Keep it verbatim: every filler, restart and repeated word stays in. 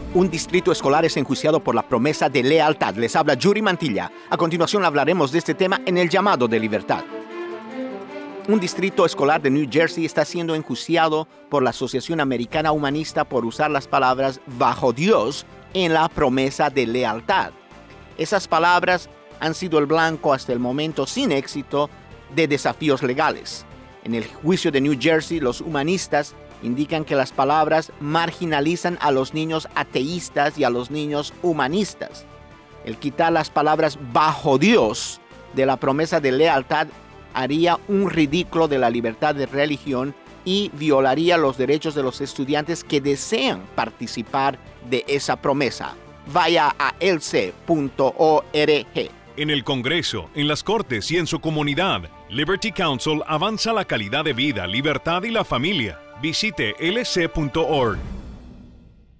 Un distrito escolar es enjuiciado por la promesa de lealtad. Les habla Yuri Mantilla. A continuación hablaremos de este tema en el llamado de libertad. Un distrito escolar de New Jersey está siendo enjuiciado por la Asociación Americana Humanista por usar las palabras bajo Dios en la promesa de lealtad. Esas palabras han sido el blanco hasta el momento sin éxito de desafíos legales. En el juicio de New Jersey, los humanistas indican que las palabras marginalizan a los niños ateístas y a los niños humanistas. El quitar las palabras bajo Dios de la promesa de lealtad haría un ridículo de la libertad de religión y violaría los derechos de los estudiantes que desean participar de esa promesa. Vaya a L C punto org. En el Congreso, en las Cortes y en su comunidad, Liberty Counsel avanza la calidad de vida, libertad y la familia. Visite L C punto org.